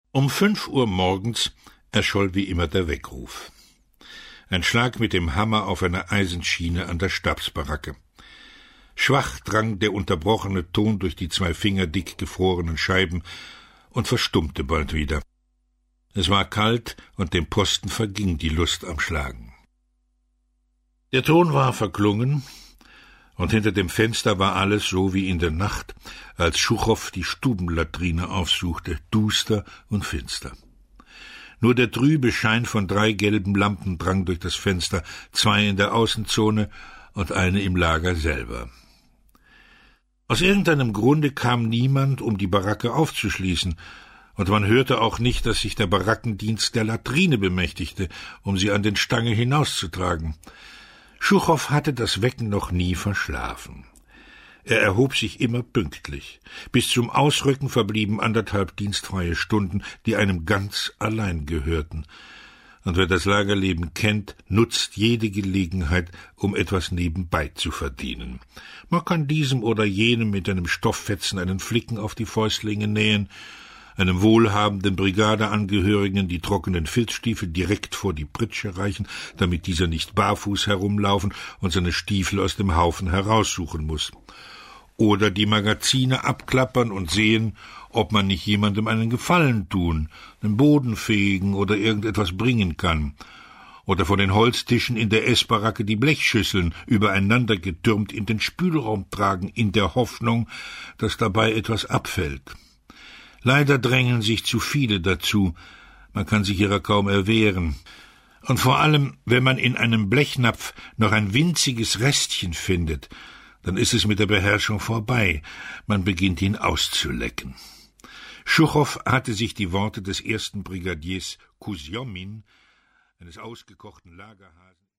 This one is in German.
Um 5 Uhr morgens erscholl wie immer der Weckruf. Ein Schlag mit dem Hammer auf einer Eisenschiene an der Stabsbaracke. Schwach drang der unterbrochene Ton durch die 2 Finger dick gefrorenen Scheiben und verstummte bald wieder. Es war kalt und dem Posten verging die Lust am Schlagen. Der Ton war verklungen, und hinter dem Fenster war alles so wie in der Nacht, als Schuchow die Stubenlatrine aufsuchte, duster und finster. Nur der trübe Schein von 3 gelben Lampen drang durch das Fenster, 2 in der Außenzone und eine im Lager selber. Aus irgendeinem Grunde kam niemand, um die Baracke aufzuschließen, und man hörte auch nicht, dass sich der Barackendienst der Latrine bemächtigte, um sie an den Stange hinauszutragen. Schuchow hatte das Wecken noch nie verschlafen. Er erhob sich immer pünktlich. Bis zum Ausrücken verblieben 1,5 dienstfreie Stunden, die einem ganz allein gehörten. Und wer das Lagerleben kennt, nutzt jede Gelegenheit, um etwas nebenbei zu verdienen. Man kann diesem oder jenem mit einem Stofffetzen einen Flicken auf die Fäustlinge nähen, einem wohlhabenden Brigadeangehörigen die trockenen Filzstiefel direkt vor die Pritsche reichen, damit dieser nicht barfuß herumlaufen und seine Stiefel aus dem Haufen heraussuchen muss. Oder die Magazine abklappern und sehen, ob man nicht jemandem einen Gefallen tun, den Boden fegen oder irgendetwas bringen kann. Oder von den Holztischen in der Essbaracke die Blechschüsseln übereinander getürmt in den Spülraum tragen, in der Hoffnung, dass dabei etwas abfällt. Leider drängen sich zu viele dazu, man kann sich ihrer kaum erwehren. Und vor allem, wenn man in einem Blechnapf noch ein winziges Restchen findet, dann ist es mit der Beherrschung vorbei, man beginnt ihn auszulecken. Schuchow hatte sich die Worte des 1. Brigadiers Kusjomin, eines ausgekochten Lagerhasen